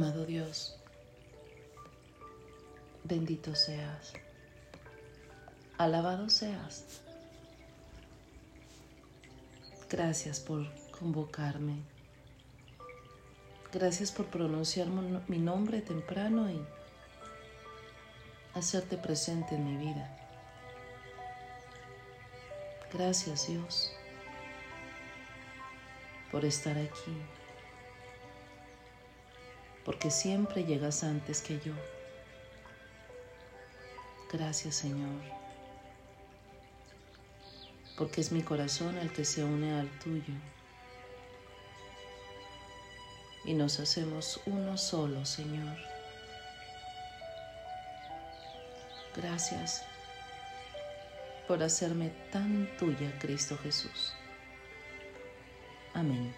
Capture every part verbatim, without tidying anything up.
Amado Dios, bendito seas, alabado seas. Gracias por convocarme. Gracias por pronunciar mi nombre temprano y hacerte presente en mi vida. Gracias, Dios, por estar aquí, porque siempre llegas antes que yo. Gracias, Señor, porque es mi corazón el que se une al tuyo y nos hacemos uno solo, Señor. Gracias por hacerme tan tuya, Cristo Jesús. Amén.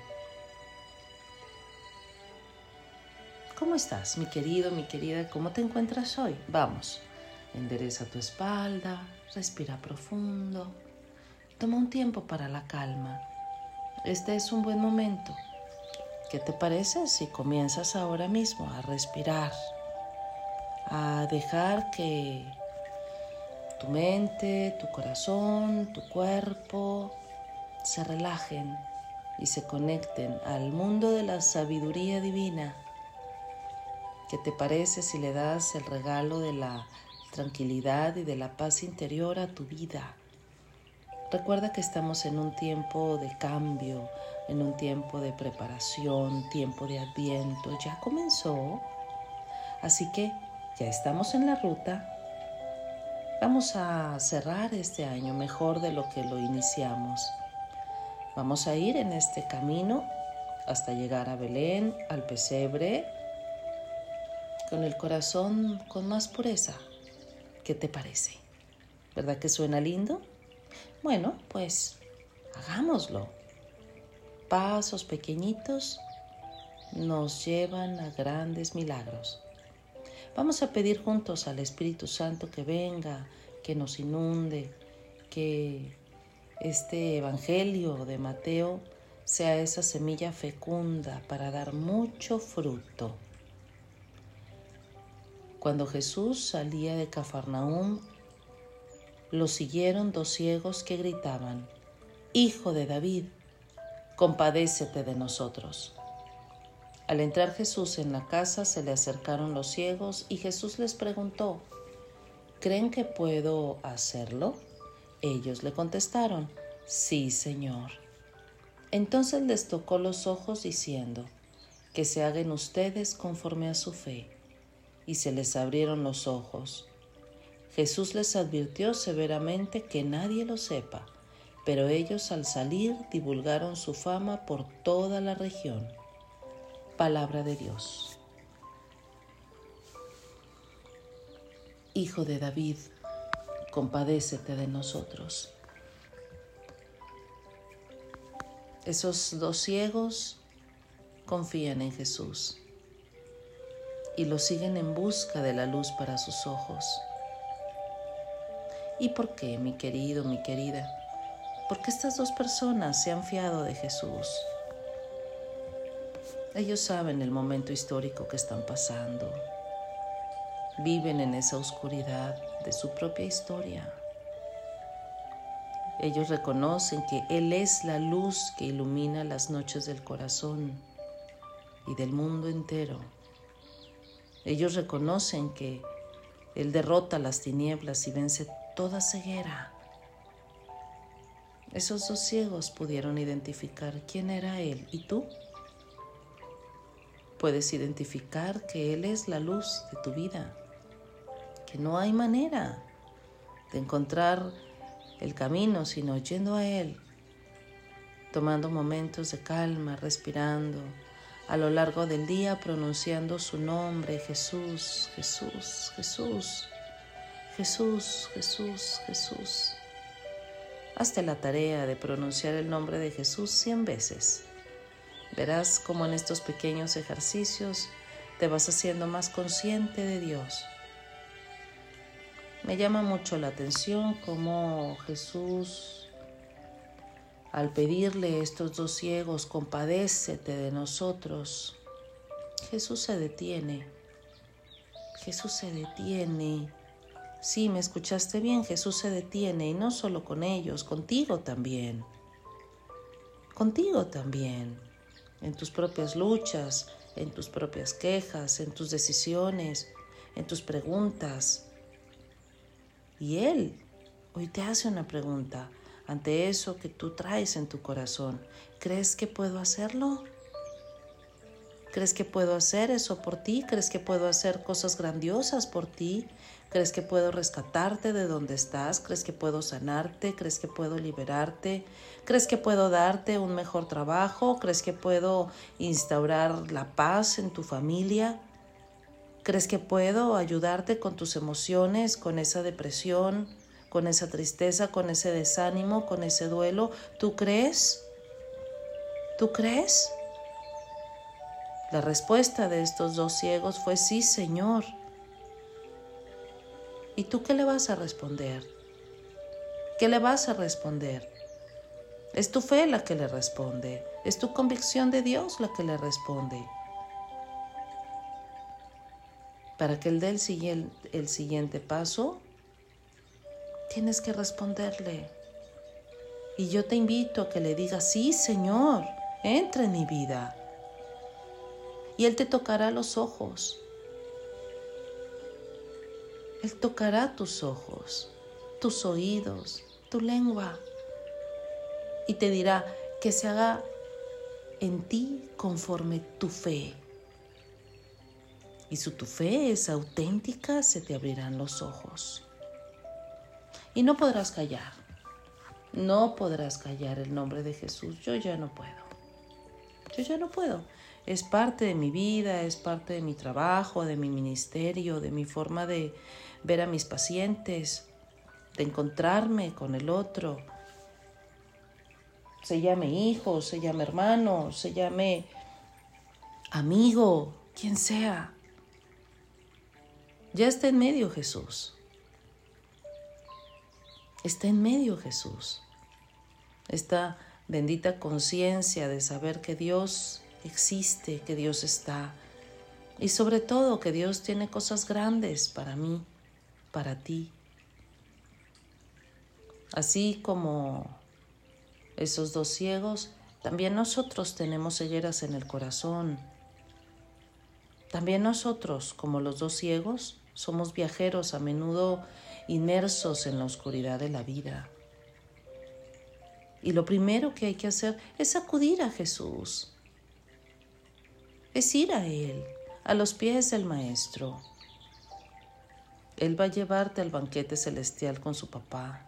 ¿Cómo estás, mi querido, mi querida? ¿Cómo te encuentras hoy? Vamos, endereza tu espalda, respira profundo, toma un tiempo para la calma. Este es un buen momento. ¿Qué te parece si comienzas ahora mismo a respirar, a dejar que tu mente, tu corazón, tu cuerpo se relajen y se conecten al mundo de la sabiduría divina? ¿Qué te parece si le das el regalo de la tranquilidad y de la paz interior a tu vida? Recuerda que estamos en un tiempo de cambio, en un tiempo de preparación, tiempo de Adviento. Ya comenzó, así que ya estamos en la ruta. Vamos a cerrar este año mejor de lo que lo iniciamos. Vamos a ir en este camino hasta llegar a Belén, al pesebre, con el corazón con más pureza. ¿Qué te parece? ¿Verdad que suena lindo? Bueno, pues hagámoslo. Pasos pequeñitos nos llevan a grandes milagros. Vamos a pedir juntos al Espíritu Santo que venga, que nos inunde, que este Evangelio de Mateo sea esa semilla fecunda para dar mucho fruto. Cuando Jesús salía de Cafarnaúm, lo siguieron dos ciegos que gritaban: «Hijo de David, compadécete de nosotros». Al entrar Jesús en la casa, se le acercaron los ciegos y Jesús les preguntó: «¿Creen que puedo hacerlo?». Ellos le contestaron: «Sí, Señor». Entonces les tocó los ojos diciendo: «Que se hagan ustedes conforme a su fe». Y se les abrieron los ojos. Jesús les advirtió severamente que nadie lo sepa, pero ellos al salir divulgaron su fama por toda la región. Palabra de Dios. Hijo de David, compadécete de nosotros. Esos dos ciegos confían en Jesús y lo siguen en busca de la luz para sus ojos. ¿Y por qué, mi querido, mi querida? Porque estas dos personas se han fiado de Jesús. Ellos saben el momento histórico que están pasando. Viven en esa oscuridad de su propia historia. Ellos reconocen que Él es la luz que ilumina las noches del corazón y del mundo entero. Ellos reconocen que Él derrota las tinieblas y vence toda ceguera. Esos dos ciegos pudieron identificar quién era Él. ¿Y tú? Puedes identificar que Él es la luz de tu vida, que no hay manera de encontrar el camino sino yendo a Él, tomando momentos de calma, respirando, a lo largo del día pronunciando su nombre: Jesús, Jesús, Jesús, Jesús, Jesús, Jesús. Hazte la tarea de pronunciar el nombre de Jesús cien veces. Verás cómo en estos pequeños ejercicios te vas haciendo más consciente de Dios. Me llama mucho la atención cómo Jesús, al pedirle a estos dos ciegos, compadécete de nosotros, Jesús se detiene. Jesús se detiene. Sí, me escuchaste bien, Jesús se detiene, y no solo con ellos, contigo también. Contigo también, en tus propias luchas, en tus propias quejas, en tus decisiones, en tus preguntas. Y Él hoy te hace una pregunta ante eso que tú traes en tu corazón. ¿Crees que puedo hacerlo? ¿Crees que puedo hacer eso por ti? ¿Crees que puedo hacer cosas grandiosas por ti? ¿Crees que puedo rescatarte de donde estás? ¿Crees que puedo sanarte? ¿Crees que puedo liberarte? ¿Crees que puedo darte un mejor trabajo? ¿Crees que puedo instaurar la paz en tu familia? ¿Crees que puedo ayudarte con tus emociones, con esa depresión, con esa tristeza, con ese desánimo, con ese duelo? ¿Tú crees? ¿Tú crees? La respuesta de estos dos ciegos fue sí, Señor. ¿Y tú qué le vas a responder? ¿Qué le vas a responder? Es tu fe la que le responde, es tu convicción de Dios la que le responde. Para que Él dé el siguiente, el siguiente paso, tienes que responderle. Y yo te invito a que le digas, sí, Señor, entra en mi vida. Y Él te tocará los ojos. Él tocará tus ojos, tus oídos, tu lengua. Y te dirá que se haga en ti conforme tu fe. Y si tu fe es auténtica, se te abrirán los ojos. Y no podrás callar. No podrás callar el nombre de Jesús. Yo ya no puedo. Yo ya no puedo. Es parte de mi vida, es parte de mi trabajo, de mi ministerio, de mi forma de ver a mis pacientes, de encontrarme con el otro. Se llame hijo, se llame hermano, se llame amigo, quien sea. Ya está en medio Jesús. Está en medio Jesús. Esta bendita conciencia de saber que Dios existe, que Dios está. Y sobre todo que Dios tiene cosas grandes para mí, para ti. Así como esos dos ciegos, también nosotros tenemos cegueras en el corazón. También nosotros, como los dos ciegos, somos viajeros a menudo inmersos en la oscuridad de la vida. Y lo primero que hay que hacer es acudir a Jesús. Es ir a Él, a los pies del Maestro. Él va a llevarte al banquete celestial con su papá.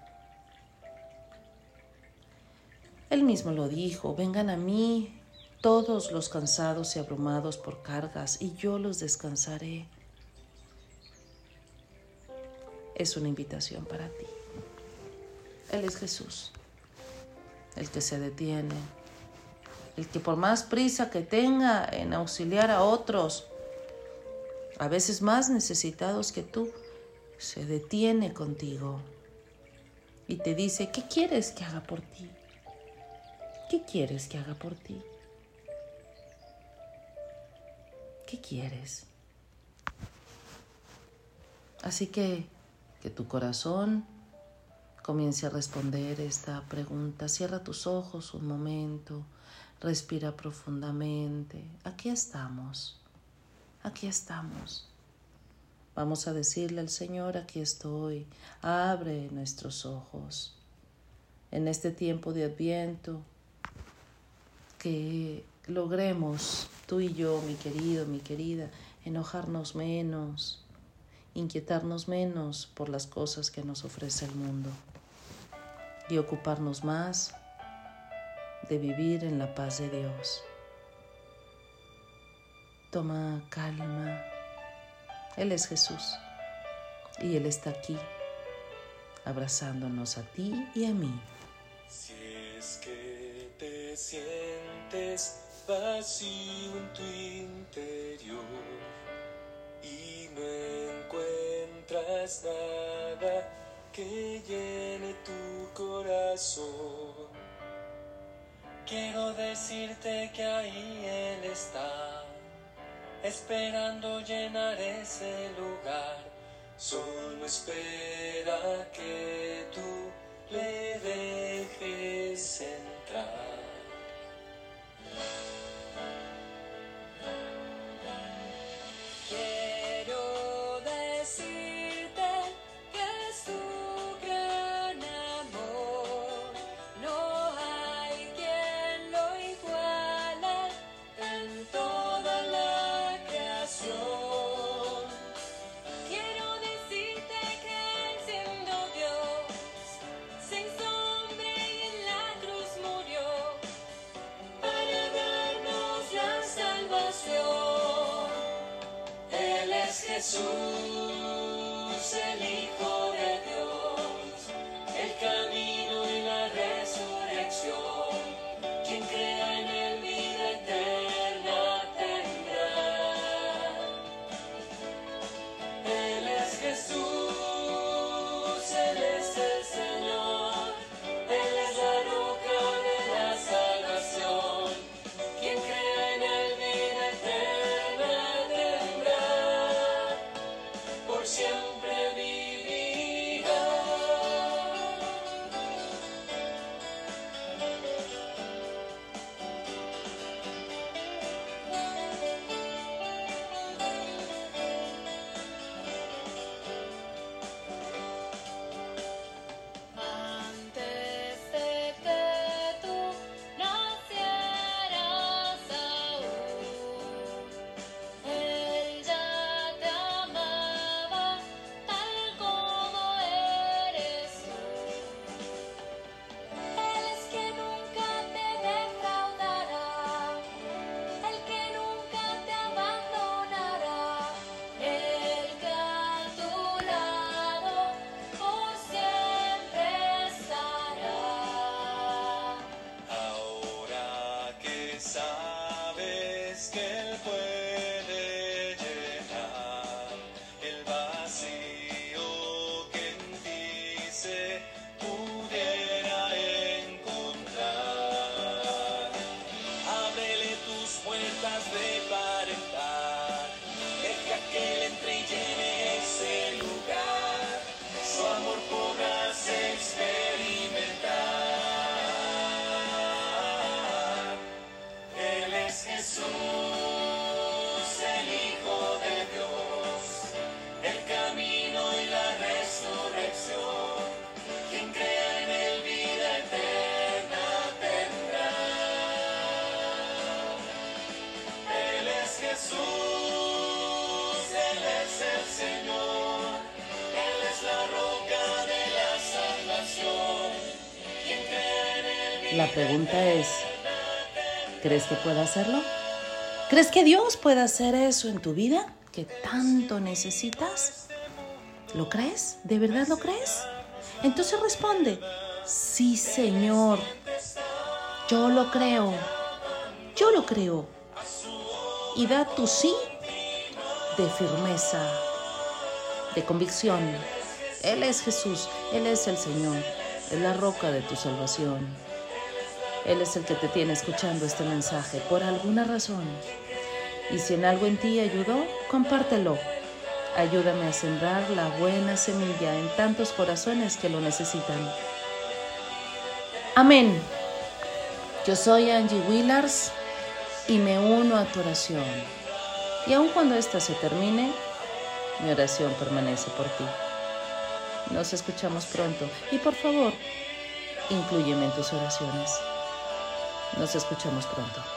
Él mismo lo dijo, vengan a mí todos los cansados y abrumados por cargas, y yo los descansaré. Es una invitación para ti. Él es Jesús, el que se detiene, el que por más prisa que tenga en auxiliar a otros, a veces más necesitados que tú, se detiene contigo y te dice, ¿qué quieres que haga por ti? ¿Qué quieres que haga por ti? ¿Qué quieres? Así que que tu corazón comience a responder esta pregunta. Cierra tus ojos un momento, respira profundamente. Aquí estamos, aquí estamos. Vamos a decirle al Señor, aquí estoy, abre nuestros ojos. En este tiempo de Adviento, que logremos, tú y yo, mi querido, mi querida, enojarnos menos, inquietarnos menos por las cosas que nos ofrece el mundo y ocuparnos más de vivir en la paz de Dios. Toma calma. Él es Jesús y Él está aquí, abrazándonos a ti y a mí. Si es que te sientes vacío en tu interior y no encuentras nada que llene tu corazón, quiero decirte que ahí Él está. esperando llenar ese lugar. Solo espera que tú le dejes entrar. Quiero decirte que es tu gran amor, no hay quien lo iguale en toda la creación. Quiero decirte que Él siendo Dios, se hizo hombre y en la cruz murió para darnos la salvación. Él es Jesús, el Hijo de Dios, el camino y la resurrección. Quien crea en Él vida eterna tendrá. Él es Jesús, Él es el Señor, Él es la roca de la salvación. Quien crea en Él vida eterna tendrá, por siempre vivirá. Antes de que tú nacieras aún, Él ya te amaba tal como eres tú. Él es que nunca te defraudará, el que nunca te abandonará, el que a tu lado por siempre estará. Ahora que sabes que Él puede llenar el vacío que en ti se pudiera encontrar, ábrele tus puertas de par en par, deja que Él entre y llene ese lugar, su amor podrás experimentar. Él es Jesús, el Hijo de Dios, el camino y la resurrección. Quien crea en Él vida eterna tendrá. Él es Jesús, Él es el Señor, Él es la roca de la salvación. Quien crea en Él vida La pregunta es, ¿crees que pueda hacerlo? ¿Crees que Dios puede hacer eso en tu vida que tanto necesitas? ¿Lo crees? ¿De verdad lo crees? Entonces responde, sí, Señor, yo lo creo, yo lo creo. Y da tu sí de firmeza, de convicción. Él es Jesús, Él es el Señor, es la roca de tu salvación. Él es el que te tiene escuchando este mensaje por alguna razón. Y si en algo en ti ayudó, compártelo. Ayúdame a sembrar la buena semilla en tantos corazones que lo necesitan. Amén. Yo soy Angie Willars y me uno a tu oración. Y aun cuando esta se termine, mi oración permanece por ti. Nos escuchamos pronto y por favor, inclúyeme en tus oraciones. Nos escuchamos pronto.